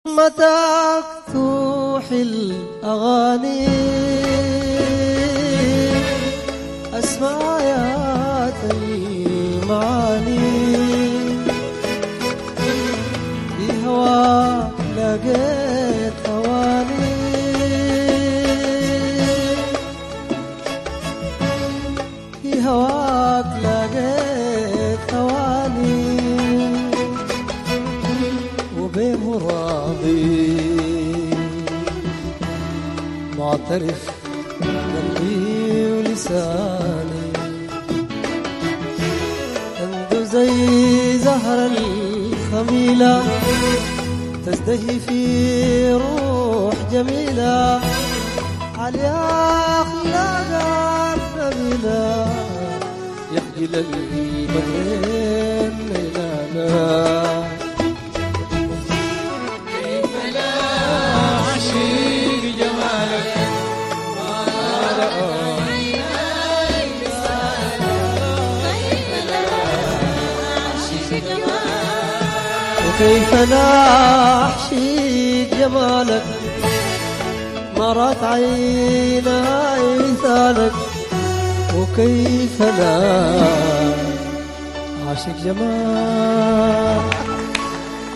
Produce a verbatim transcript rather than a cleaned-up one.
متى توحي الأغاني أسمع آيات المعاني في هواك لقيت ثواني في هواك لقيت ثواني وبمراضي معترف قلبي ولساني عنده زي زهر الخميلة تزدهي في روح جميلة عليها أخلاقات نبيلة يخجل البدرين ليلانا وكيف لا أحشيك جمالك مرت عيناي مثالك وكيف لا أعشق جمالك